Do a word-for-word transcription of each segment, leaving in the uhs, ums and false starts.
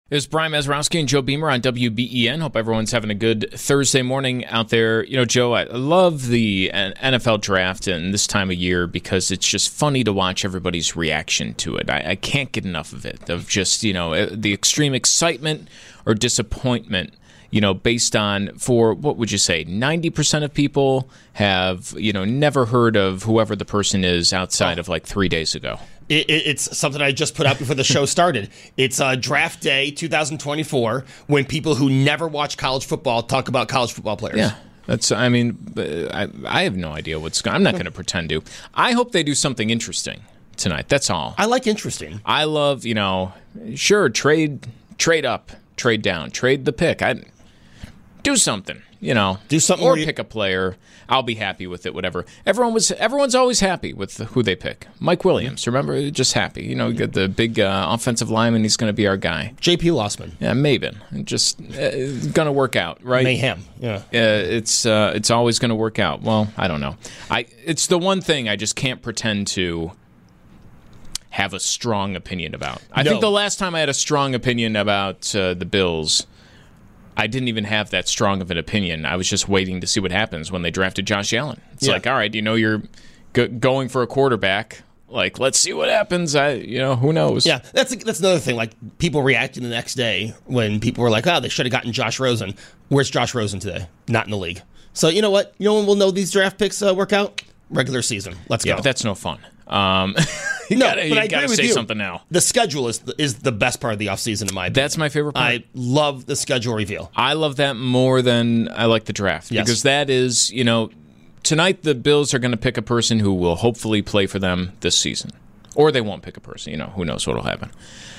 It's Brian Mazurowski and Joe Beamer on W B E N. Hope everyone's having a good Thursday morning out there. You know, Joe, I love the N F L draft and this time of year because it's just funny to watch everybody's reaction to it. I, I can't get enough of it, of just, you know, the extreme excitement or disappointment, you know, based on, for, what would you say, ninety percent of people have, you know, never heard of whoever the person is outside oh. of like three days ago. It, it, it's something I just put out before the show started. It's uh, draft day two thousand twenty-four when people who never watch college football talk about college football players. Yeah, that's. I mean, I, I have no idea what's going. I'm not going to pretend to. I hope they do something interesting tonight. That's all. I like interesting. I love, you know, sure, trade, trade up, trade down, trade the pick. I do something. You know, do something, or you- pick a player. I'll be happy with it. Whatever. Everyone was. Everyone's always happy with who they pick. Mike Williams, remember, just happy. You know, get the big uh, offensive lineman. He's going to be our guy. J P Lossman. Yeah, Maven. Just uh, going to work out, right? Mayhem. Yeah. Uh, it's uh, it's always going to work out. Well, I don't know. I it's the one thing I just can't pretend to have a strong opinion about. I no. think the last time I had a strong opinion about uh, the Bills, I didn't even have that strong of an opinion. I was just waiting to see what happens when they drafted Josh Allen. It's yeah. like, all right, you know, you're go- going for a quarterback. Like, let's see what happens. I, you know, who knows? Yeah, that's that's another thing. Like, people reacting the next day when people were like, "Oh, they should have gotten Josh Rosen." Where's Josh Rosen today? Not in the league. So you know what? You know when we'll know these draft picks uh, work out? Regular season. Let's yeah, go. But that's no fun. Um, you no, gotta, but you I gotta agree with say you. something now. The schedule is the, is the best part of the offseason in my opinion. That's my favorite part. I love the schedule reveal. I love that more than I like the draft. Yes. Because that is, you know, tonight the Bills are going to pick a person who will hopefully play for them this season. Or they won't pick a person. You know, who knows what will happen.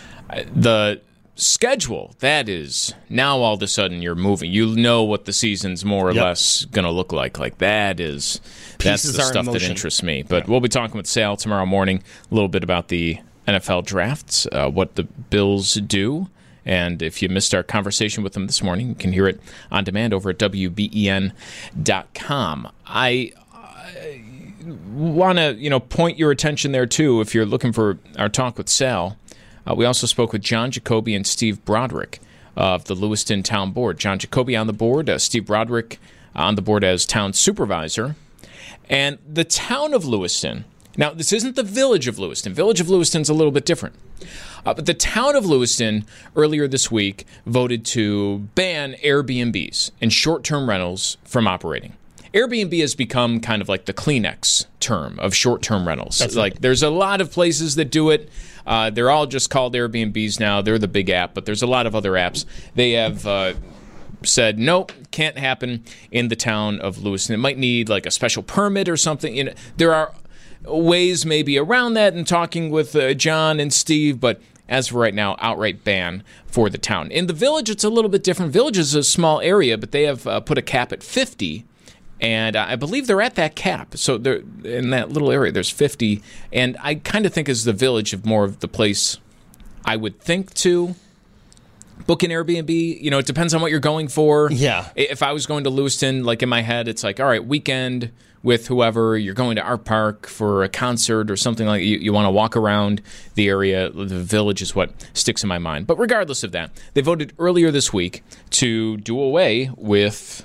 The schedule, that is, now all of a sudden you're moving. You know what the season's more or yep. less going to look like. Like, that is, Pieces that's the stuff emotion. that interests me. But yeah. we'll be talking with Sal tomorrow morning a little bit about the N F L drafts, uh, what the Bills do. And if you missed our conversation with them this morning, you can hear it on demand over at W B E N dot com. I, I want to, you know, point your attention there, too, if you're looking for our talk with Sal. Uh, we also spoke with John Jacoby and Steve Broderick of the Lewiston Town Board. John Jacoby on the board, uh, Steve Broderick on the board as town supervisor. And the town of Lewiston, now this isn't the village of Lewiston. Village of Lewiston's a little bit different. Uh, but the town of Lewiston earlier this week voted to ban Airbnbs and short-term rentals from operating. Airbnb has become kind of like the Kleenex term of short-term rentals. That's like right. There's a lot of places that do it. Uh, they're all just called Airbnbs now. They're the big app, but there's a lot of other apps. They have uh, said, nope, can't happen in the town of Lewiston. It might need like a special permit or something. You know, there are ways maybe around that and talking with uh, John and Steve, but as of right now, outright ban for the town. In the village, it's a little bit different. Village is a small area, but they have uh, put a cap at fifty. And I believe they're at that cap. So they're in that little area, there's fifty. And I kind of think as the village of more of the place I would think to book an Airbnb. You know, it depends on what you're going for. Yeah. If I was going to Lewiston, like in my head, it's like, all right, weekend with whoever. You're going to Art Park for a concert or something like that. You, you want to walk around the area. The village is what sticks in my mind. But regardless of that, they voted earlier this week to do away with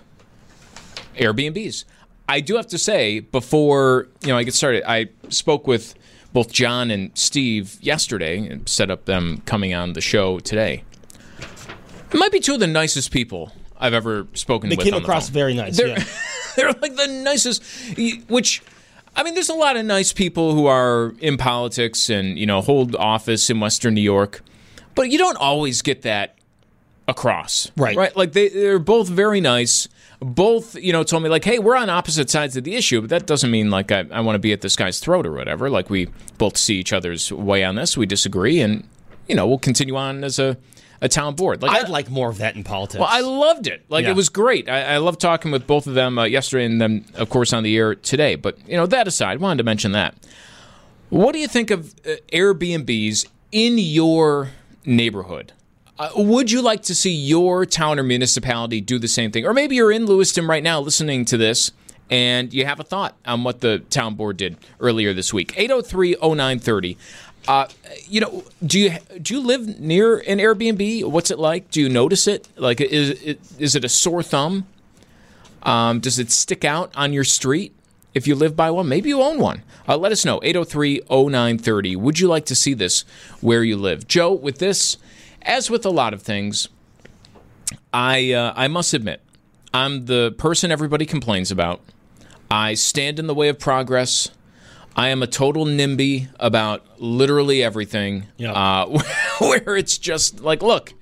Airbnbs. I do have to say, before you know I get started, I spoke with both John and Steve yesterday and set up them coming on the show today. It might be two of the nicest people I've ever spoken they with. They came on the across phone. very nice. They're, yeah. they're like the nicest, which, I mean, there's a lot of nice people who are in politics and, you know, hold office in Western New York, but you don't always get that across. Right. Right? Like, they, they're both very nice. Both, you know, told me, like, hey, we're on opposite sides of the issue, but that doesn't mean, like, I, I want to be at this guy's throat or whatever. Like, we both see each other's way on this. We disagree, and, you know, we'll continue on as a, a town board. Like, I'd I, like more of that in politics. Well, I loved it. Like, yeah. it was great. I, I loved talking with both of them uh, yesterday and then, of course, on the air today. But, you know, that aside, wanted to mention that. What do you think of uh, Airbnbs in your neighborhood? Uh, would you like to see your town or municipality do the same thing? Or maybe you're in Lewiston right now listening to this and you have a thought on what the town board did earlier this week. eight oh three oh nine three oh. Uh, you know, do you do you live near an Airbnb? What's it like? Do you notice it? Like, is it is it a sore thumb? Um, does it stick out on your street if you live by one? Maybe you own one. Uh, let us know. eight oh three oh nine thirty. Would you like to see this where you live? Joe, with this, as with a lot of things, I uh, I must admit, I'm the person everybody complains about. I stand in the way of progress. I am a total NIMBY about literally everything, yep. uh, where it's just like, look,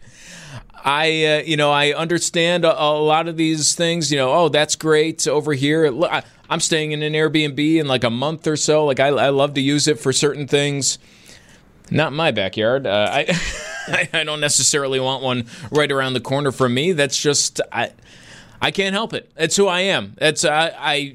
I, uh, you know, I understand a, a lot of these things, you know, oh, that's great over here. I, I'm staying in an Airbnb in like a month or so. Like, I, I love to use it for certain things. Not in my backyard. Uh, I, I don't necessarily want one right around the corner from me. That's just, I, I can't help it. That's who I am. That's, I, I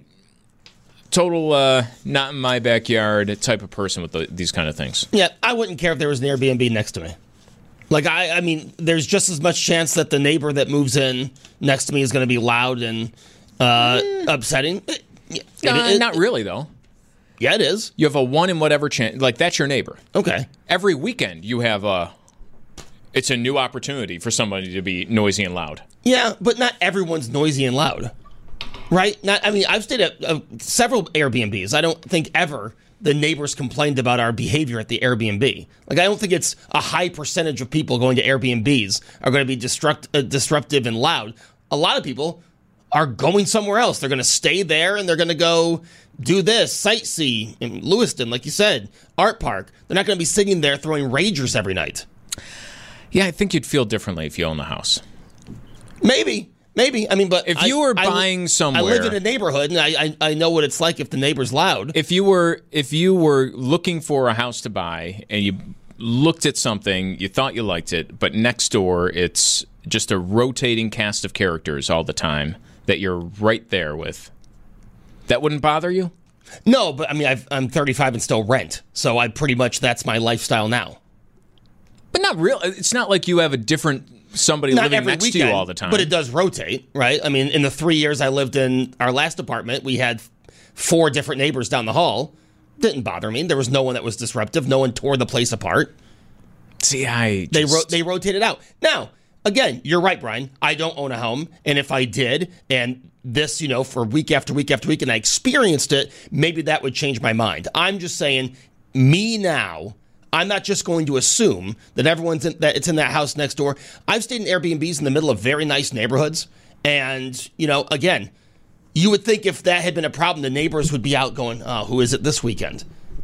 Total, uh, not in my backyard type of person with the, these kind of things. Yeah, I wouldn't care if there was an Airbnb next to me. Like, I, I mean, there's just as much chance that the neighbor that moves in next to me is going to be loud and uh, mm. upsetting. It, it, uh, it, not it, really, though. Yeah, it is. You have a one in whatever chance. Like, that's your neighbor. Okay. Every weekend, you have a. It's a new opportunity for somebody to be noisy and loud. Yeah, but not everyone's noisy and loud. Right? Not. I mean, I've stayed at uh, several Airbnbs. I don't think ever the neighbors complained about our behavior at the Airbnb. Like, I don't think it's a high percentage of people going to Airbnbs are going to be destruct, uh, disruptive and loud. A lot of people are going somewhere else. They're going to stay there and they're going to go do this, sightsee in Lewiston, like you said, Art Park. They're not going to be sitting there throwing ragers every night. Yeah, I think you'd feel differently if you own the house. Maybe. Maybe. I mean, but if you I, were buying I, somewhere, I live in a neighborhood, and I, I I know what it's like if the neighbor's loud. If you were if you were looking for a house to buy and you looked at something, you thought you liked it, but next door it's just a rotating cast of characters all the time that you're right there with, that wouldn't bother you? No, but I mean, I've, I'm thirty-five and still rent, so I pretty much that's my lifestyle now. But not real. It's not like you have a different. Somebody Not living every next weekend, to you all the time. But it does rotate, right? I mean, in the three years I lived in our last apartment, we had four different neighbors down the hall. Didn't bother me. There was no one that was disruptive. No one tore the place apart. See, I just... They, ro- they rotated out. Now, again, you're right, Brian. I don't own a home. And if I did, and this, you know, for week after week after week, and I experienced it, maybe that would change my mind. I'm just saying, me now... I'm not just going to assume that everyone's in, that it's in that house next door. I've stayed in Airbnbs in the middle of very nice neighborhoods. And, you know, again, you would think if that had been a problem, the neighbors would be out going, oh, who is it this weekend?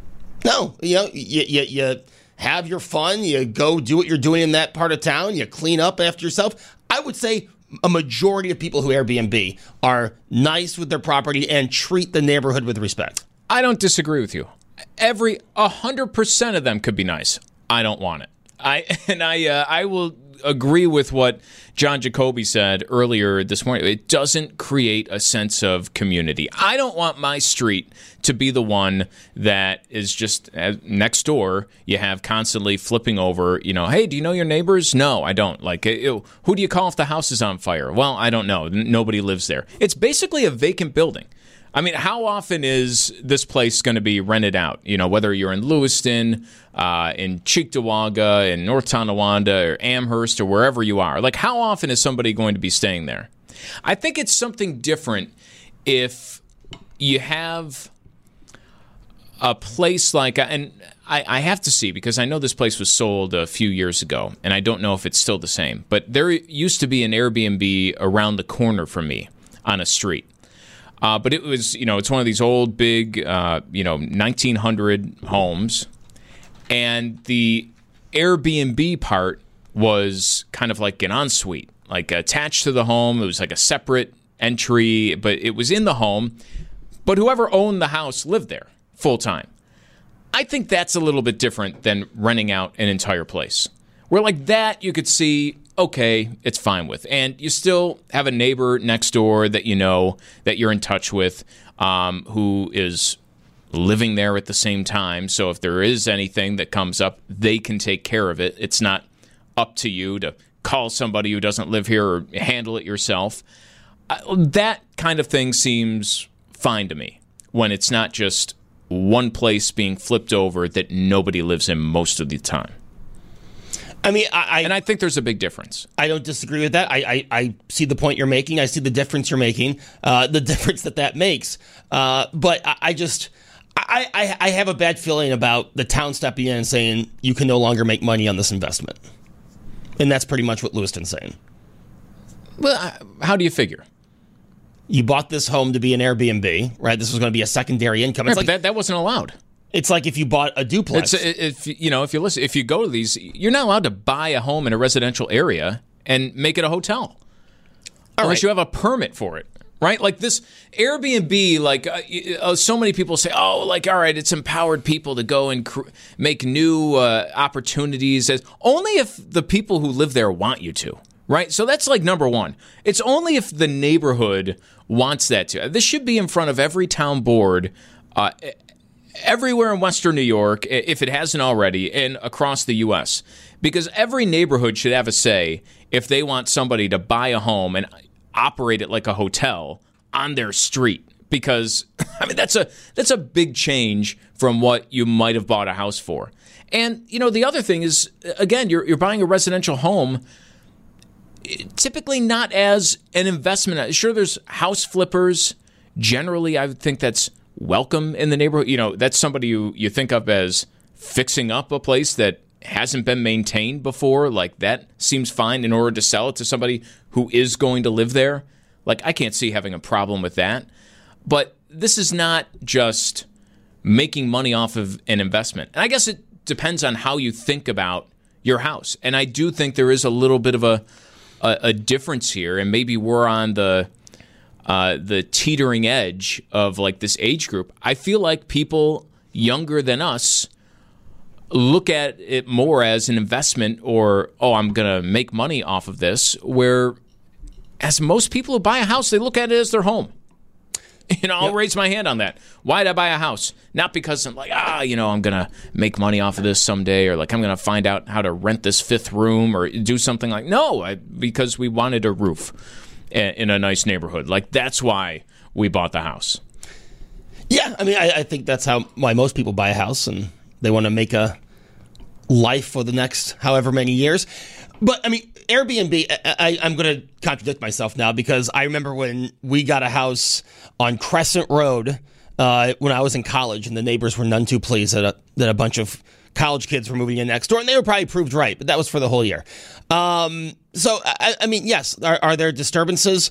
No, you know, you, you, you have your fun. You go do what you're doing in that part of town. You clean up after yourself. I would say a majority of people who Airbnb are nice with their property and treat the neighborhood with respect. I don't disagree with you. Every one hundred percent of them could be nice. I don't want it. I and I uh, I will agree with what John Jacoby said earlier this morning. It doesn't create a sense of community. I don't want my street to be the one that is just uh, next door. You have constantly flipping over, you know, hey, do you know your neighbors? No, I don't. Like, ew, who do you call if the house is on fire? Well, I don't know. Nobody lives there. It's basically a vacant building. I mean, how often is this place going to be rented out? You know, whether you're in Lewiston, uh, in Cheektowaga, in North Tonawanda, or Amherst, or wherever you are. Like, how often is somebody going to be staying there? I think it's something different if you have a place like, and I, I have to see, because I know this place was sold a few years ago, and I don't know if it's still the same. But there used to be an Airbnb around the corner from me on a street. Uh, but it was, you know, it's one of these old, big, uh, you know, nineteen hundred homes. And the Airbnb part was kind of like an ensuite, like attached to the home. It was like a separate entry, but it was in the home. But whoever owned the house lived there full time. I think that's a little bit different than renting out an entire place. Where like that, you could see... okay, it's fine with. And you still have a neighbor next door that you know, that you're in touch with, um, who is living there at the same time. So if there is anything that comes up, they can take care of it. It's not up to you to call somebody who doesn't live here or handle it yourself. Uh, that kind of thing seems fine to me when it's not just one place being flipped over that nobody lives in most of the time. I mean, I, I and I think there's a big difference. I don't disagree with that. I, I, I see the point you're making. I see the difference you're making, uh, the difference that that makes. Uh, but I, I just, I, I, I have a bad feeling about the town stepping in and saying you can no longer make money on this investment. And that's pretty much what Lewiston's saying. Well, how do you figure? You bought this home to be an Airbnb, right? This was going to be a secondary income. It's Right, like, but that, that wasn't allowed. It's like if you bought a duplex. It's, if you know, if you listen, if you go to these, you're not allowed to buy a home in a residential area and make it a hotel, All unless right. you have a permit for it, right? Like this Airbnb, like uh, uh, so many people say, oh, like all right, it's empowered people to go and cr- make new uh, opportunities. As only if the people who live there want you to, right? So that's like number one. It's only if the neighborhood wants that to. This should be in front of every town board. Uh, Everywhere in Western New York, if it hasn't already, and across the U S, because every neighborhood should have a say if they want somebody to buy a home and operate it like a hotel on their street. Because I mean that's a that's a big change from what you might have bought a house for. And you know the other thing is, again, you're you're buying a residential home. Typically not as an investment. Sure, there's house flippers. Generally, I would think that's welcome in the neighborhood. You know, that's somebody you, you think of as fixing up a place that hasn't been maintained before. Like, that seems fine in order to sell it to somebody who is going to live there. Like, I can't see having a problem with that. But this is not just making money off of an investment. And I guess it depends on how you think about your house. And I do think there is a little bit of a, a, a difference here. And maybe we're on the Uh, the teetering edge of like this age group. I feel like people younger than us look at it more as an investment or, oh, I'm going to make money off of this, where as most people who buy a house, they look at it as their home. You know, I'll yep. raise my hand on that. Why did I buy a house? Not because I'm like, ah, you know, I'm going to make money off of this someday, or like I'm going to find out how to rent this fifth room or do something like, no, I, because we wanted a roof in a nice neighborhood. Like, that's why we bought the house. Yeah, I mean, I, I think that's how why most people buy a house, and they want to make a life for the next however many years. But, I mean, Airbnb, I, I, I'm going to contradict myself now, because I remember when we got a house on Crescent Road uh, when I was in college, and the neighbors were none too pleased that a, that a bunch of college kids were moving in next door, and they were probably proved right, but that was for the whole year. Um, so, I, I mean, yes, are, are there disturbances?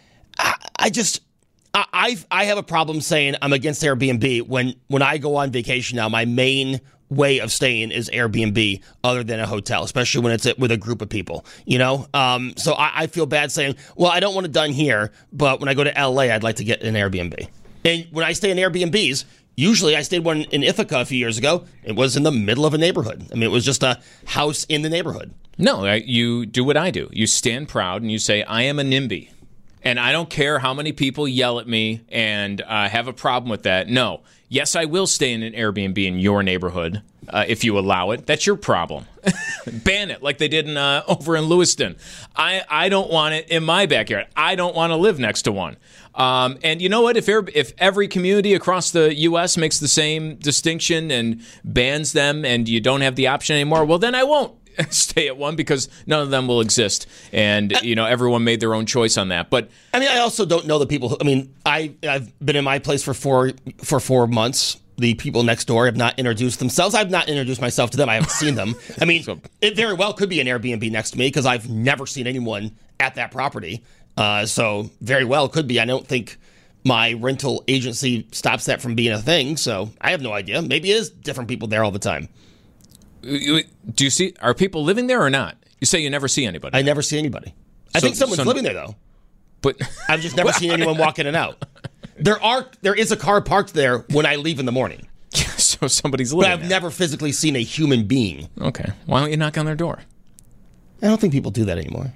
I, I just, I, I've, I have a problem saying I'm against Airbnb when, when I go on vacation now, my main way of staying is Airbnb other than a hotel, especially when it's with a group of people, you know? Um, so I, I feel bad saying, well, I don't want it done here, but when I go to L A, I'd like to get an Airbnb. And when I stay in Airbnbs, usually I stayed one in Ithaca a few years ago. It was in the middle of a neighborhood. I mean, it was just a house in the neighborhood. No, you do what I do. You stand proud and you say, I am a NIMBY. And I don't care how many people yell at me and uh, have a problem with that. No. Yes, I will stay in an Airbnb in your neighborhood uh, if you allow it. That's your problem. Ban it like they did in, uh, over in Lewiston. I, I don't want it in my backyard. I don't want to live next to one. Um, and you know what? If if every community across the U S makes the same distinction and bans them and you don't have the option anymore, well, then I won't stay at one, because none of them will exist. And, you know, everyone made their own choice on that. But I mean, I also don't know the people who, I mean, I, I've been in my place for four for four months. The people next door have not introduced themselves. I've not introduced myself to them. I haven't seen them. I mean, so, it very well could be an Airbnb next to me, because I've never seen anyone at that property. Uh, so very well could be. I don't think my rental agency stops that from being a thing. So I have no idea. Maybe it is different people there all the time. Do you see, are people living there or not? You say you never see anybody. I never see anybody. I so, think someone's so, living there, though. But I've just never seen anyone walk in and out. There are there is a car parked there when I leave in the morning. So somebody's living there. But I've never physically seen a human being. Okay. Why don't you knock on their door? I don't think people do that anymore.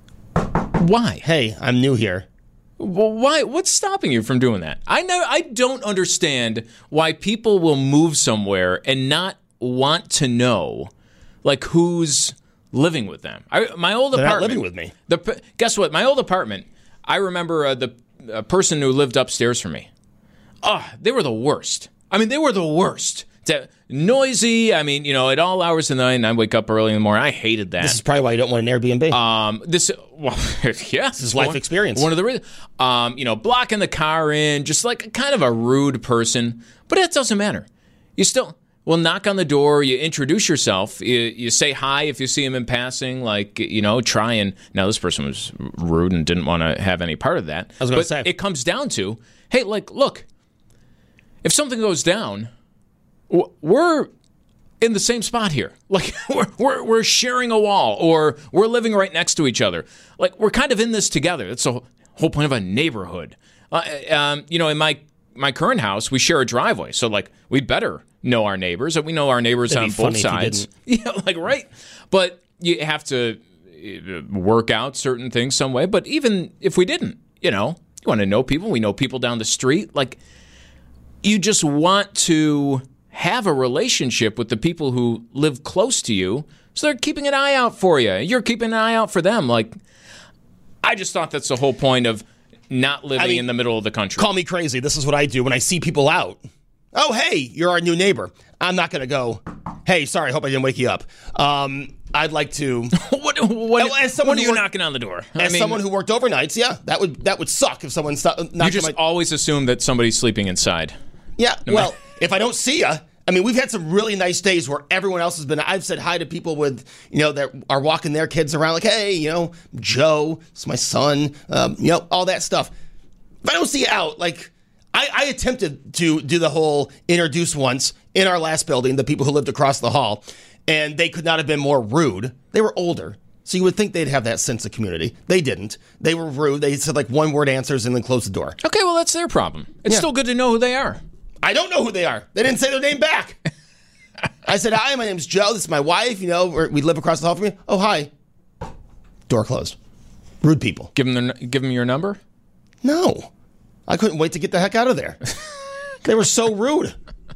Why? Hey, I'm new here. Well, why? What's stopping you from doing that? I know. I don't understand why people will move somewhere and not want to know, like, who's living with them. I, my old They're apartment. Not living with me. The guess what? My old apartment. I remember uh, the uh, person who lived upstairs from me. Oh, they were the worst. I mean, they were the worst. To, noisy. I mean, you know, at all hours of the night, and I wake up early in the morning. I hated that. This is probably why you don't want an Airbnb. Um, this, well, yeah, this is life one, experience. One of the reasons. Um, you know, blocking the car in, just like kind of a rude person. But it doesn't matter. You still will knock on the door. You introduce yourself. You, you say hi if you see him in passing. Like, you know, try and now this person was rude and didn't want to have any part of that. I was going to but say it comes down to, hey, like, look, if something goes down, we're in the same spot here. Like, we're, we're we're sharing a wall, or we're living right next to each other. Like, we're kind of in this together. That's the whole point of a neighborhood. Uh, um, you know, in my my current house, we share a driveway, so like we better know our neighbors, and we know our neighbors It'd on be funny both if you sides. didn't. Yeah, like right. But you have to work out certain things some way. But even if we didn't, you know, you want to know people. We know people down the street. Like, you just want to have a relationship with the people who live close to you, so they're keeping an eye out for you. You're keeping an eye out for them. Like, I just thought that's the whole point of not living I mean, in the middle of the country. Call me crazy. This is what I do when I see people out. Oh, hey, you're our new neighbor. I'm not going to go, hey, sorry, I hope I didn't wake you up. Um, I'd like to... what what, as someone when are you worked, knocking on the door? As I mean, someone who worked overnights, yeah, that would that would suck if someone knocked You just my, always assume that somebody's sleeping inside. Yeah, no well, if I don't see you... I mean, we've had some really nice days where everyone else has been. I've said hi to people with, you know, that are walking their kids around like, hey, you know, Joe, it's my son, um, you know, all that stuff. If I don't see you out, like, I, I attempted to do the whole introduce once in our last building, the people who lived across the hall, and they could not have been more rude. They were older, so you would think they'd have that sense of community. They didn't. They were rude. They said, like, one-word answers and then closed the door. Okay, well, that's their problem. It's yeah. still good to know who they are. I don't know who they are. They didn't say their name back. I said, hi, my name's Joe. This is my wife. You know, we're, we live across the hall from you. Oh, hi. Door closed. Rude people. Give them, their, give them your number? No. I couldn't wait to get the heck out of there. They were so rude.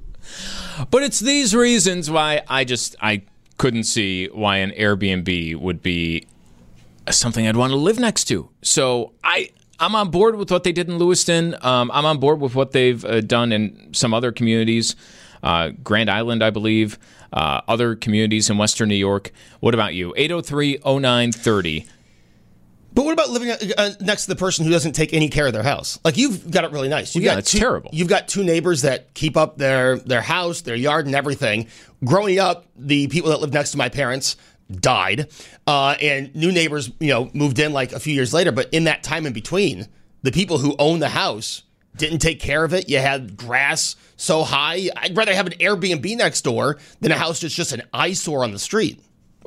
But it's these reasons why I just, I couldn't see why an Airbnb would be something I'd want to live next to. So I... I'm on board with what they did in Lewiston. Um, I'm on board with what they've uh, done in some other communities, uh, Grand Island, I believe, uh, other communities in Western New York. What about you? eight oh three oh nine thirty. But what about living uh, next to the person who doesn't take any care of their house? Like, you've got it really nice. You've yeah, got it's two, terrible. You've got two neighbors that keep up their, their house, their yard, and everything. Growing up, the people that lived next to my parents died, uh, and new neighbors, you know, moved in like a few years later. But in that time in between, the people who owned the house didn't take care of it. You had grass so high. I'd rather have an Airbnb next door than a house that's just an eyesore on the street.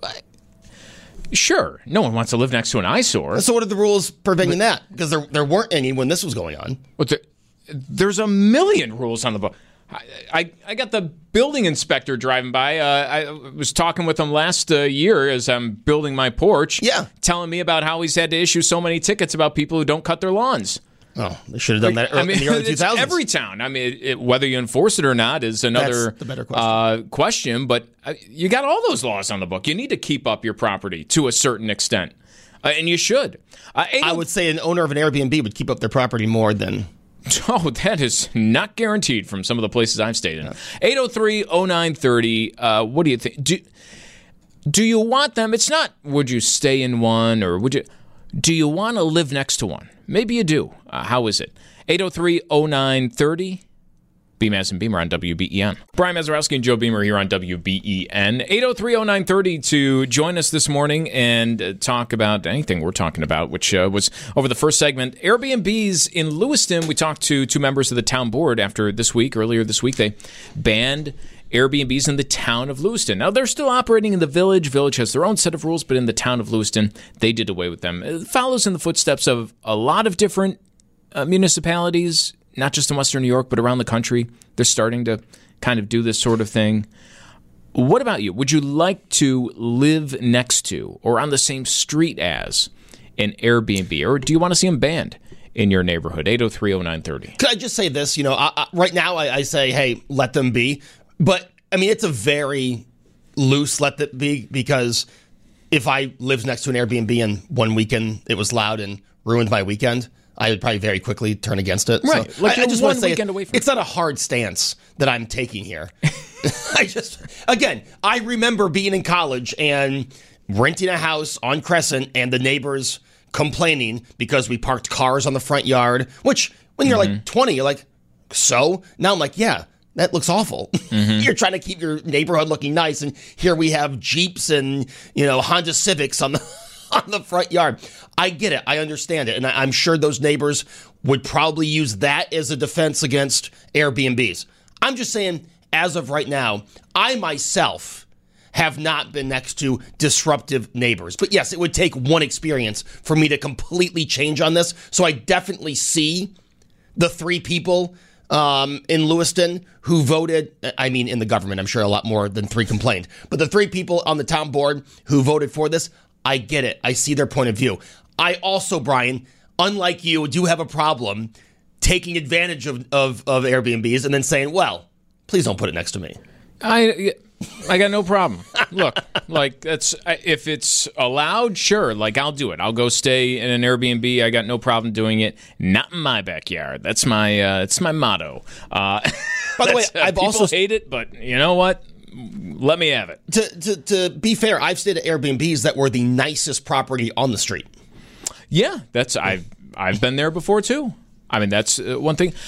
Sure, no one wants to live next to an eyesore. So what are the rules preventing that? Because there there weren't any when this was going on. What's it? There's a million rules on the book. I, I, I got the building inspector driving by. Uh, I was talking with him last uh, year as I'm building my porch. Yeah. Telling me about how he's had to issue so many tickets about people who don't cut their lawns. Oh, they should have done like, that I mean, in the early two thousands. Every town. I mean, it, it, whether you enforce it or not is another That's the better question. Uh, question. But uh, you got all those laws on the book. You need to keep up your property to a certain extent. Uh, and you should. Uh, I would say an owner of an Airbnb would keep up their property more than... Oh, that is not guaranteed from some of the places I've stayed in. eight oh three oh nine thirty. Uh, what do you think? Do, do you want them? It's not would you stay in one or would you... Do you want to live next to one? Maybe you do. Uh, how is it? eight oh three oh nine thirty. Beamaz and Beamer on W B E N. Brian Mazurowski and Joe Beamer here on W B E N. eight oh three oh nine thirty to join us this morning and uh, talk about anything we're talking about, which uh, was over the first segment. Airbnbs in Lewiston. We talked to two members of the town board after this week. Earlier this week, they banned Airbnbs in the town of Lewiston. Now, they're still operating in the village. Village has their own set of rules, but in the town of Lewiston, they did away with them. It follows in the footsteps of a lot of different uh, municipalities, not just in Western New York, but around the country. They're starting to kind of do this sort of thing. What about you? Would you like to live next to or on the same street as an Airbnb? Or do you want to see them banned in your neighborhood? eight oh three oh nine thirty. Could I just say this? You know, I, I, right now I, I say, hey, let them be. But, I mean, it's a very loose let that be, because if I lived next to an Airbnb and one weekend it was loud and ruined my weekend, I would probably very quickly turn against it. Right. So like I, I just one want to say weekend it, away from it's not a hard stance that I'm taking here. I just, again, I remember being in college and renting a house on Crescent and the neighbors complaining because we parked cars on the front yard, which when you're mm-hmm. like twenty, you're like, so? Now I'm like, yeah. That looks awful. Mm-hmm. You're trying to keep your neighborhood looking nice, and here we have Jeeps and, you know, Honda Civics on the on the front yard. I get it. I understand it. And I, I'm sure those neighbors would probably use that as a defense against Airbnbs. I'm just saying, as of right now, I myself have not been next to disruptive neighbors. But yes, it would take one experience for me to completely change on this. So I definitely see the three people Um, in Lewiston who voted, I mean, in the government, I'm sure a lot more than three complained, but the three people on the town board who voted for this, I get it. I see their point of view. I also, Brian, unlike you, do have a problem taking advantage of, of, of Airbnbs and then saying, well, please don't put it next to me. I I got no problem. Look, like that's if it's allowed, sure. Like I'll do it. I'll go stay in an Airbnb. I got no problem doing it. Not in my backyard. That's my uh, that's my motto. Uh, By the way, I've people also hate it, but you know what? Let me have it. To, to to be fair, I've stayed at Airbnbs that were the nicest property on the street. Yeah, that's I've I've been there before too. I mean, that's uh, one thing.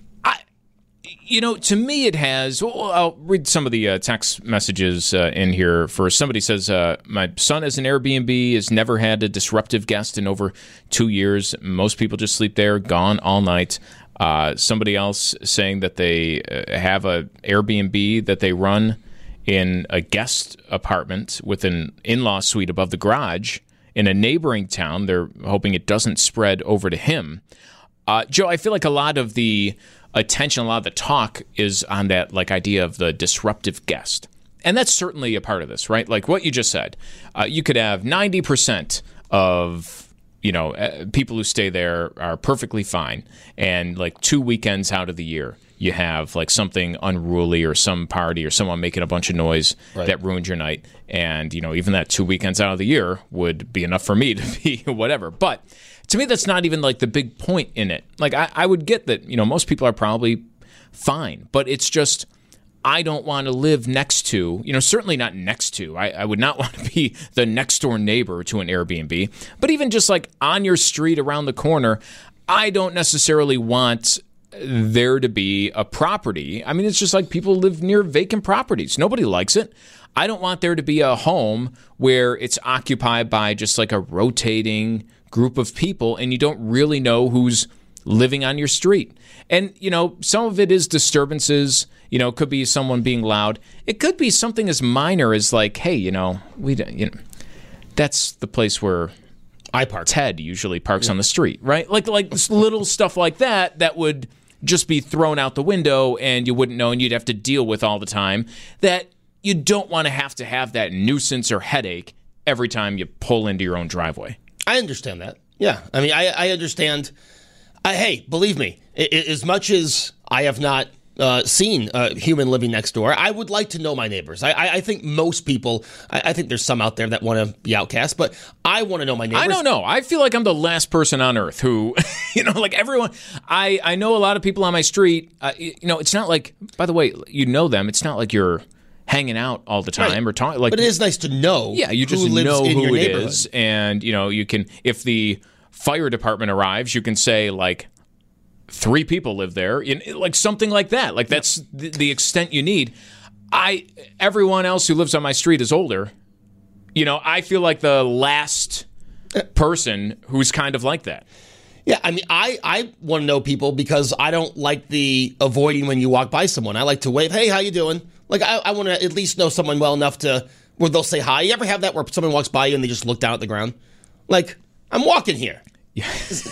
You know, to me, it has. Well, I'll read some of the uh, text messages uh, in here. First, somebody says, uh, "My son has an Airbnb. Has never had a disruptive guest in over two years. Most people just sleep there, gone all night." Uh, somebody else saying that they uh, have a Airbnb that they run in a guest apartment with an in-law suite above the garage in a neighboring town. They're hoping it doesn't spread over to him. Uh, Joe, I feel like a lot of the attention, a lot of the talk is on that like idea of the disruptive guest. And that's certainly a part of this, right? Like what you just said. Uh, you could have ninety percent of, you know, uh, people who stay there are perfectly fine. And like two weekends out of the year, you have like something unruly or some party or someone making a bunch of noise right. that ruins your night. And, you know, even that two weekends out of the year would be enough for me to be whatever. But to me, that's not even like the big point in it. Like I, I would get that, you know, most people are probably fine, but it's just I don't want to live next to, you know, certainly not next to. I, I would not want to be the next door neighbor to an Airbnb, but even just like on your street around the corner, I don't necessarily want there to be a property. I mean, it's just like people live near vacant properties. Nobody likes it. I don't want there to be a home where it's occupied by just like a rotating group of people and you don't really know who's living on your street. And, you know, some of it is disturbances. You know, it could be someone being loud. It could be something as minor as like, hey, you know, we, you know, that's the place where I park. Ted usually parks yeah. on the street, right? Like, like little stuff like that that would just be thrown out the window and you wouldn't know and you'd have to deal with all the time. That you don't want to have to have that nuisance or headache every time you pull into your own driveway. I understand that. Yeah. I mean, I, I understand. I, hey, believe me, I, as much as I have not uh, seen a human living next door, I would like to know my neighbors. I, I, I think most people, I, I think there's some out there that want to be outcast, but I want to know my neighbors. I don't know. I feel like I'm the last person on earth who, you know, like everyone, I, I know a lot of people on my street. Uh, you know, it's not like, by the way, you know them. It's not like you're hanging out all the time right. or talking. Like, but it is nice to know. Yeah, you just who lives know in who your it neighborhood. is, and you know you can. If the fire department arrives, you can say like three people live there, you know, like something like that. Like that's the, the extent you need. I everyone else who lives on my street is older. You know, I feel like the last person who's kind of like that. Yeah, I mean, I, I want to know people because I don't like the avoiding when you walk by someone. I like to wave, hey, how you doing? Like, I, I want to at least know someone well enough to where they'll say hi. You ever have that where someone walks by you and they just look down at the ground? Like, I'm walking here. Yeah.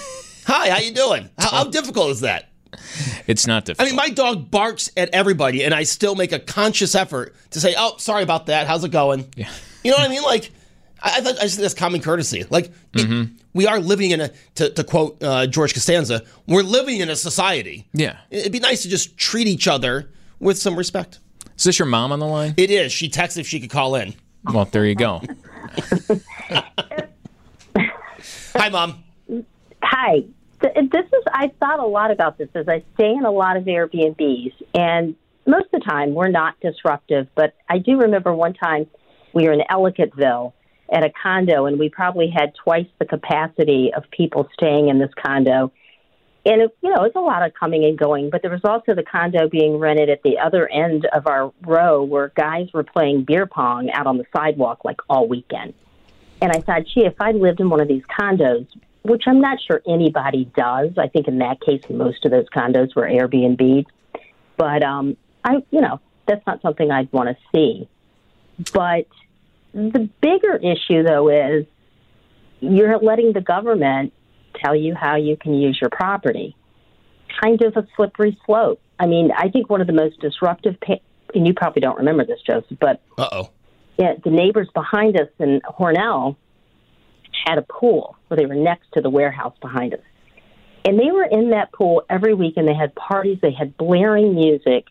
Hi, how you doing? How, how difficult is that? It's not difficult. I mean, my dog barks at everybody, and I still make a conscious effort to say, oh, sorry about that. How's it going? Yeah. You know what I mean? Like, I, I, th- I just think that's common courtesy. Like, mm-hmm. it, we are living in a, to, to quote uh, George Costanza, we're living in a society. Yeah. It'd be nice to just treat each other with some respect. Is this your mom on the line? It is. She texted if she could call in. Well, there you go. Hi, Mom. Hi. This is, I've thought a lot about this as I stay in a lot of Airbnbs, and most of the time we're not disruptive, but I do remember one time we were in Ellicottville at a condo, and we probably had twice the capacity of people staying in this condo. And, it, you know, it's a lot of coming and going, but there was also the condo being rented at the other end of our row where guys were playing beer pong out on the sidewalk like all weekend. And I thought, gee, if I lived in one of these condos, which I'm not sure anybody does. I think in that case, most of those condos were Airbnb. But, um, I, you know, that's not something I'd want to see. But the bigger issue, though, is you're letting the government tell you how you can use your property. Kind of a slippery slope. I mean, I think one of the most disruptive, pa- and you probably don't remember this, Joseph, but Uh-oh. Yeah, the neighbors behind us in Hornell had a pool where they were next to the warehouse behind us. And they were in that pool every week, and they had parties, they had blaring music.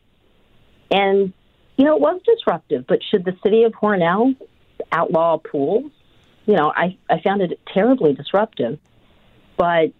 And, you know, it was disruptive, but should the city of Hornell outlaw pools? You know, I, I found it terribly disruptive. But,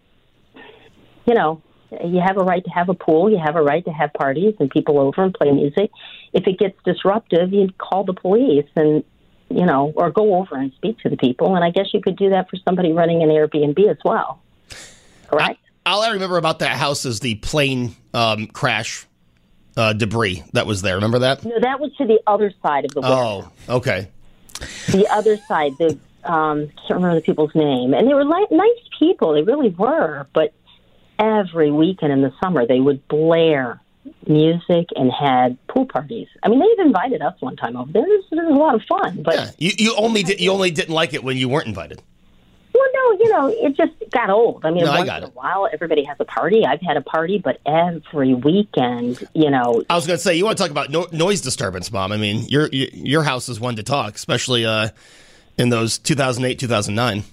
you know, you have a right to have a pool, you have a right to have parties and people over and play music. If it gets disruptive, you call the police and, you know, or go over and speak to the people. And I guess you could do that for somebody running an Airbnb as well. Correct? All I remember about that house is the plane um, crash uh, debris that was there. Remember that? No, that was to the other side of the warehouse. Oh, okay. The other side, the um, can't remember the people's name. And they were li- nice people. They really were. But every weekend in the summer, they would blare music and had pool parties. I mean, they've invited us one time over there. It was, it was a lot of fun. But yeah. you, you only did, you only didn't like it when you weren't invited. Well, no, you know, it just got old. I mean, No, I once got in a it. while, everybody has a party. I've had a party, but every weekend, you know. I was going to say, you want to talk about no- noise disturbance, Mom. I mean, your your your house is one to talk, especially uh, in those two thousand eight, two thousand nine.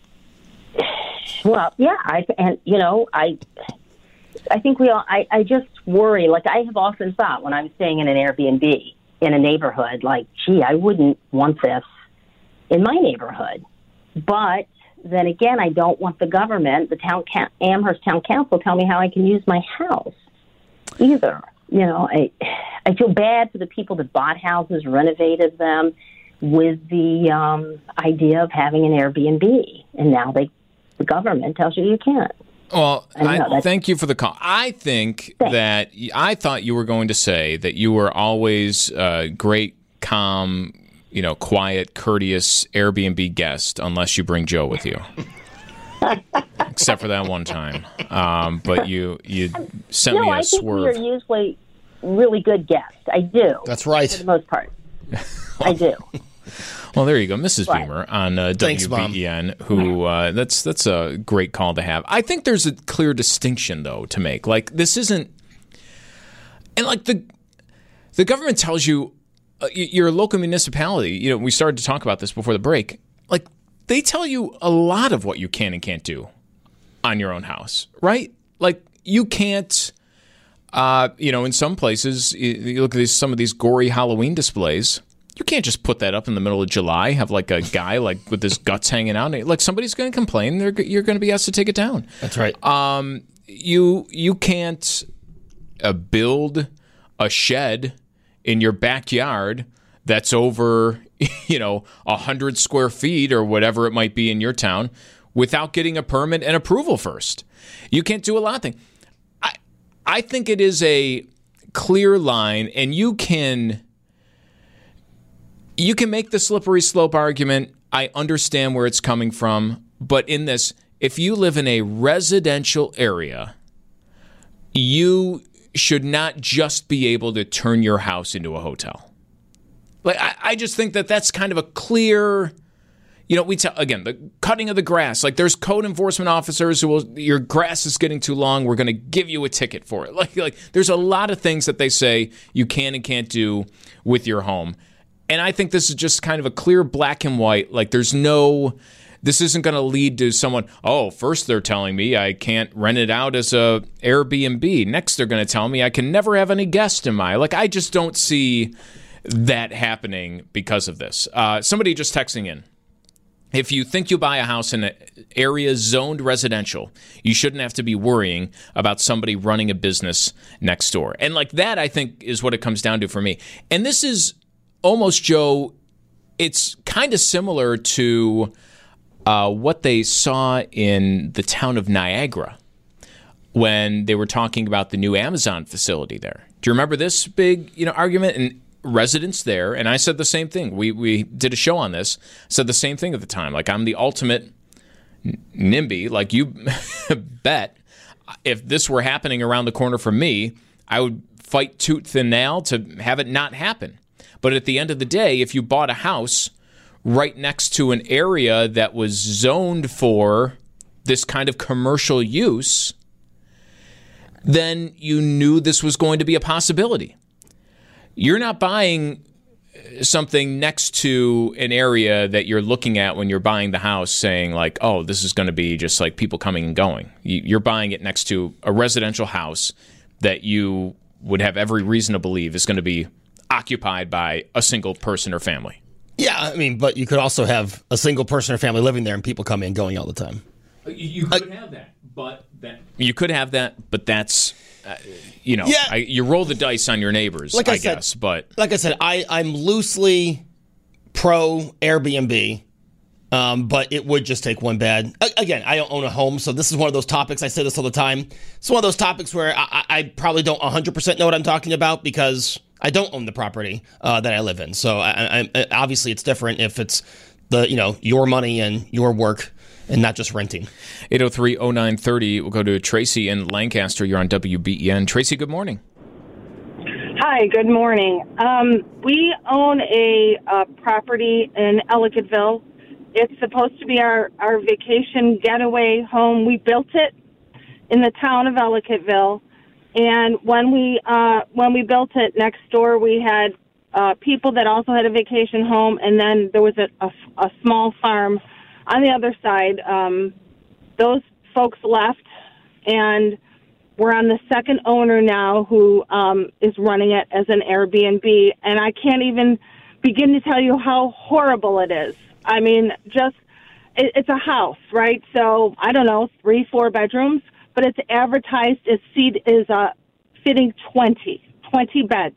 Well, yeah, I and you know, I, I think we all. I, I just worry. Like I have often thought when I'm staying in an Airbnb in a neighborhood, like, gee, I wouldn't want this in my neighborhood. But then again, I don't want the government, the town, Amherst Town Council, tell me how I can use my house either. You know, I, I feel bad for the people that bought houses, renovated them with the um, idea of having an Airbnb, and now they. The government tells you you can't. Well, I know, I, thank you for the call. I think Thanks. that I thought you were going to say that you were always a great, calm, you know, quiet, courteous Airbnb guest, unless you bring Joe with you. Except for that one time. Um, but you you sent no, me a I think swerve. we are usually really good guests. I do. That's right. For the most part. I do. Well, there you go, Missus Right. Beamer on uh, Thanks, W B E N. Who uh, that's that's a great call to have. I think there's a clear distinction though to make. Like this isn't, and like the the government tells you uh, you're a local municipality. You know, we started to talk about this before the break. Like they tell you a lot of what you can and can't do on your own house, right? Like you can't. Uh, you know, in some places, you, you look at these, some of these gory Halloween displays. You can't just put that up in the middle of July, have like a guy like with his guts hanging out. Like somebody's going to complain. They're, you're going to be asked to take it down. That's right. Um, you you can't uh, build a shed in your backyard that's over, you know, a hundred square feet or whatever it might be in your town without getting a permit and approval first. You can't do a lot of things. I I think it is a clear line, and you can. You can make the slippery slope argument. I understand where it's coming from. But in this, if you live in a residential area, you should not just be able to turn your house into a hotel. Like I, I just think that that's kind of a clear, you know, we tell, again, the cutting of the grass. Like there's code enforcement officers who will, your grass is getting too long. We're going to give you a ticket for it. Like, like there's a lot of things that they say you can and can't do with your home. And I think this is just kind of a clear black and white. Like there's no, this isn't going to lead to someone, oh, first they're telling me I can't rent it out as a Airbnb. Next they're going to tell me I can never have any guests in my, like I just don't see that happening because of this. Uh, somebody just texting in. if you think you buy a house in an area zoned residential, you shouldn't have to be worrying about somebody running a business next door. And like that, I think, is what it comes down to for me. And this is almost, Joe, it's kind of similar to uh, what they saw in the town of Niagara when they were talking about the new Amazon facility there. Do you remember this big, you know, argument? And residents there, and I said the same thing. We we did a show on this, said the same thing at the time. Like, I'm the ultimate NIMBY. Like, you bet if this were happening around the corner from me, I would fight tooth and nail to have it not happen. But at the end of the day, if you bought a house right next to an area that was zoned for this kind of commercial use, then you knew this was going to be a possibility. You're not buying something next to an area that you're looking at when you're buying the house saying like, oh, this is going to be just like people coming and going. You're buying it next to a residential house that you would have every reason to believe is going to be occupied by a single person or family. Yeah, I mean, but you could also have a single person or family living there and people coming and going all the time. You could uh, have that, but that you could have that, but that's uh, you know, yeah. I, you roll the dice on your neighbors, like I, I said, guess. But like I said, I I'm loosely pro Airbnb, um, but it would just take one bad. Again, I don't own a home, so this is one of those topics. I say this all the time. It's one of those topics where I, I probably don't one hundred percent know what I'm talking about because I don't own the property uh, that I live in. So I, I, obviously, it's different if it's the you know your money and your work. And not just renting. eight oh three oh nine three oh. We'll go to Tracy in Lancaster. You're on W B E N. Tracy, good morning. Hi, good morning. Um, we own a uh, property in Ellicottville. It's supposed to be our, our vacation getaway home. We built it in the town of Ellicottville. And when we uh, when we built it, next door we had uh, people that also had a vacation home. And then there was a, a, a small farm on the other side. Um, those folks left, and we're on the second owner now who um, is running it as an Airbnb, and I can't even begin to tell you how horrible it is. I mean, just, it, it's a house, right? So, I don't know, three, four bedrooms, but it's advertised as seat is uh, fitting twenty, twenty beds.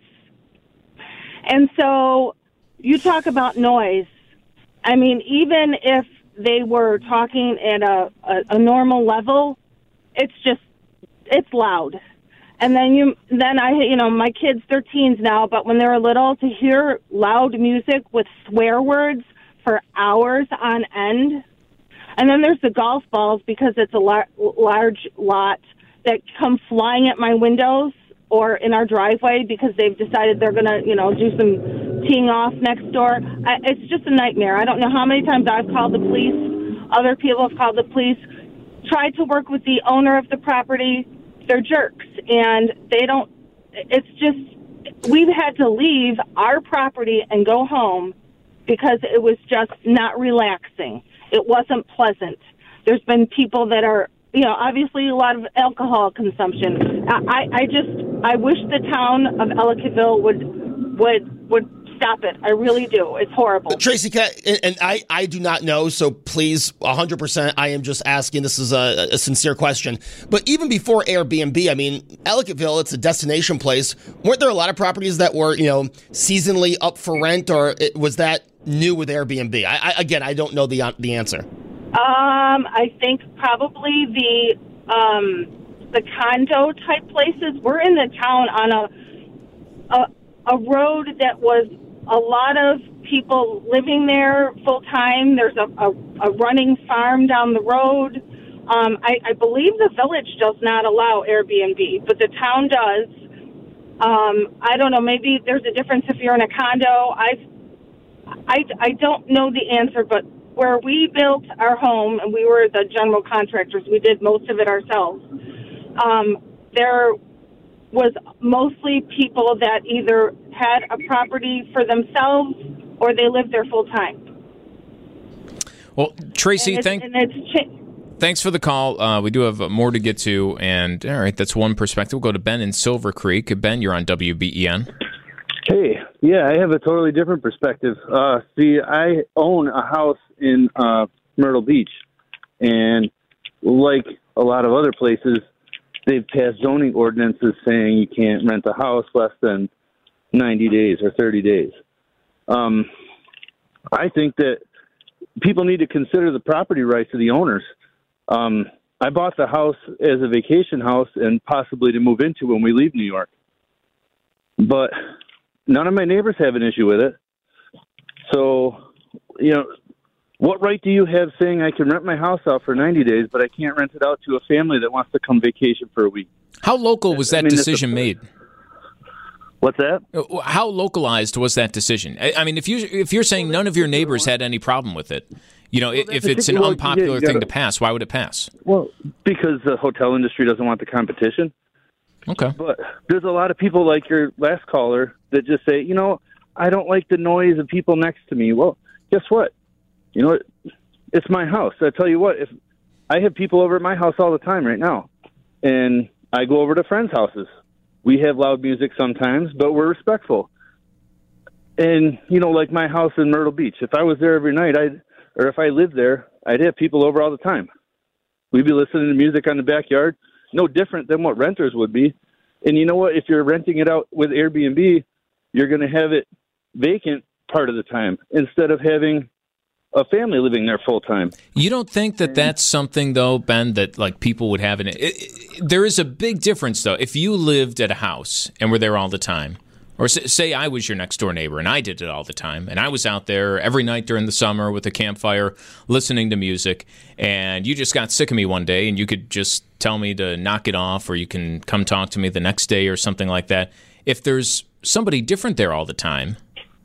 And so, you talk about noise. I mean, even if they were talking at a, a, a normal level, it's just, it's loud. And then you, then I, you know, my kids, they're teens now, but when they were little, to hear loud music with swear words for hours on end. And then there's the golf balls, because it's a lar- large lot, that come flying at my windows or in our driveway because they've decided they're going to, you know, do some teeing off next door. I, it's just a nightmare. I don't know how many times I've called the police. Other people have called the police, tried to work with the owner of the property. They're jerks, and they don't, it's just, we've had to leave our property and go home because it was just not relaxing. It wasn't pleasant. There's been people that are, you know, obviously a lot of alcohol consumption. I, I just, I wish the town of Ellicottville would, would, would stop it. I really do. It's horrible. Tracy, can I, and I, I do not know, so please, one hundred percent, I am just asking. This is a, a sincere question. But even before Airbnb, I mean, Ellicottville, it's a destination place. Weren't there a lot of properties that were, you know, seasonally up for rent, or it, was that new with Airbnb? I, I, again, I don't know the the answer. Um, I think probably the um, the condo type places. We're in the town on a a, a road that was a lot of people living there full time. There's a, a, a running farm down the road. Um, I, I believe the village does not allow Airbnb, but the town does. Um, I don't know. Maybe there's a difference if you're in a condo. I've I, I don't know the answer, but where we built our home, and we were the general contractors, we did most of it ourselves, um, there was mostly people that either had a property for themselves or they lived there full time. Well, Tracy, and thank, and it's cha- thanks for the call. Uh, we do have more to get to, and all right, that's one perspective. We'll go to Ben in Silver Creek. Ben, you're on W B E N. Hey, Yeah, I have a totally different perspective. Uh, see, I own a house in uh, Myrtle Beach, and like a lot of other places, they've passed zoning ordinances saying you can't rent a house less than ninety days or thirty days. Um, I think that people need to consider the property rights of the owners. Um, I bought the house as a vacation house and possibly to move into when we leave New York. But none of my neighbors have an issue with it. So, you know, what right do you have saying I can rent my house out for ninety days, but I can't rent it out to a family that wants to come vacation for a week? How local was that I mean, decision made? What's that? How localized was that decision? I mean, if you if you're saying none of your neighbors had any problem with it, you know, well, if it's an unpopular well, yeah, thing to pass, why would it pass? Well, because the hotel industry doesn't want the competition. Okay. But there's a lot of people like your last caller that just say, you know, I don't like the noise of people next to me. Well, guess what? You know what? It's my house. I tell you what, if I have people over at my house all the time right now, and I go over to friends' houses. We have loud music sometimes, but we're respectful. And, you know, like my house in Myrtle Beach, if I was there every night, I'd, or if I lived there, I'd have people over all the time. We'd be listening to music on the backyard, no different than what renters would be. And you know what? If you're renting it out with Airbnb, you're going to have it vacant part of the time instead of having a family living there full time. You don't think that that's something, though, Ben, that like people would have in it? It, it? There is a big difference, though. If you lived at a house and were there all the time, or say I was your next door neighbor and I did it all the time, and I was out there every night during the summer with a campfire listening to music, and you just got sick of me one day and you could just tell me to knock it off, or you can come talk to me the next day or something like that. If there's somebody different there all the time,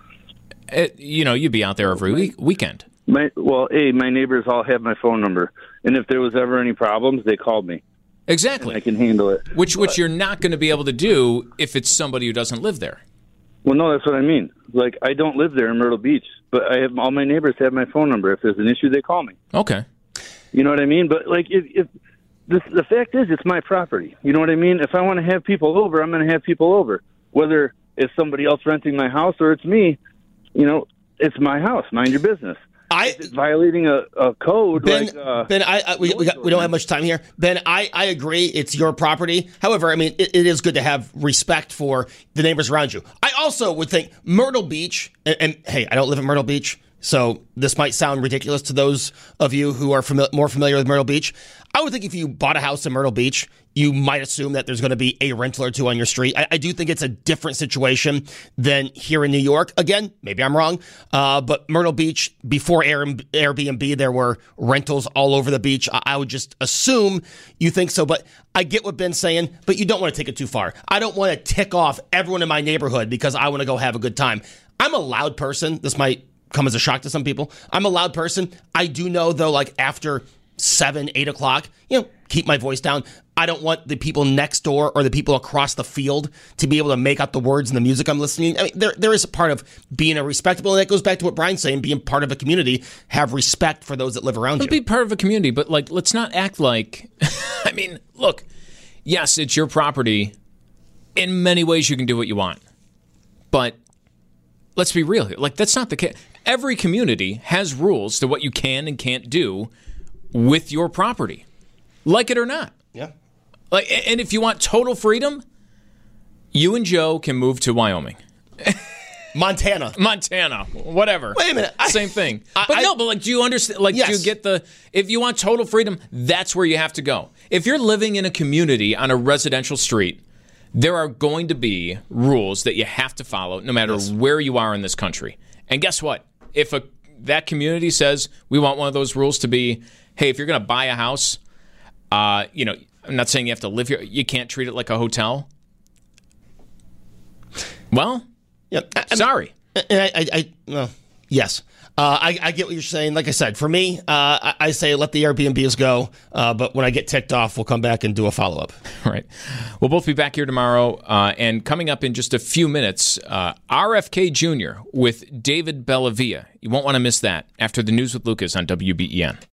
it, you know, you'd be out there every week, weekend. My, well, hey, my neighbors all have my phone number, and if there was ever any problems, they called me. Exactly. I can handle it. Which but, which you're not going to be able to do if it's somebody who doesn't live there. Well, no, that's what I mean. Like, I don't live there in Myrtle Beach, but I have all my neighbors have my phone number. If there's an issue, they call me. Okay. You know what I mean? But, like, if, if this, the fact is, it's my property. You know what I mean? If I want to have people over, I'm going to have people over. Whether it's somebody else renting my house or it's me, you know, it's my house. Mind your business. I, violating a, a code. Ben, like, uh, Ben I, I, we, we, got, we don't have much time here. Ben, I, I agree. It's your property. However, I mean, it, it is good to have respect for the neighbors around you. I also would think Myrtle Beach, and, and hey, I don't live in Myrtle Beach, so this might sound ridiculous to those of you who are fami- more familiar with Myrtle Beach. I would think if you bought a house in Myrtle Beach, you might assume that there's going to be a rental or two on your street. I, I do think it's a different situation than here in New York. Again, maybe I'm wrong, uh, but Myrtle Beach, before Air, Airbnb, there were rentals all over the beach. I, I would just assume you think so, but I get what Ben's saying, but you don't want to take it too far. I don't want to tick off everyone in my neighborhood because I want to go have a good time. I'm a loud person. This might come as a shock to some people. I'm a loud person. I do know, though, like after seven, eight o'clock, you know, keep my voice down. I don't want the people next door or the people across the field to be able to make out the words and the music I'm listening. I mean, there there is a part of being a respectable, and that goes back to what Brian's saying, being part of a community, have respect for those that live around you. Be part of a community, but like, let's not act like, I mean, look, yes, it's your property. In many ways, you can do what you want, but let's be real here. Like, that's not the case. Every community has rules to what you can and can't do with your property, like it or not. Yeah. Like, and if you want total freedom, you and Joe can move to Wyoming, Montana, Montana, whatever. Wait a minute, I, same thing. I, but I, no, but like, do you understand? Like, yes. do you get the? If you want total freedom, that's where you have to go. If you're living in a community on a residential street, there are going to be rules that you have to follow, no matter yes. where you are in this country. And guess what? If a that community says we want one of those rules to be, hey, if you're going to buy a house, uh, you know, I'm not saying you have to live here. You can't treat it like a hotel. Well, yeah, I, I sorry. Mean, I, I, I, well, yes. Uh, I, I get what you're saying. Like I said, for me, uh, I, I say let the Airbnbs go. Uh, but when I get ticked off, we'll come back and do a follow-up. All right. We'll both be back here tomorrow. Uh, and coming up in just a few minutes, uh, R F K Junior with David Bellavia. You won't want to miss that after the News with Lucas on W B E N.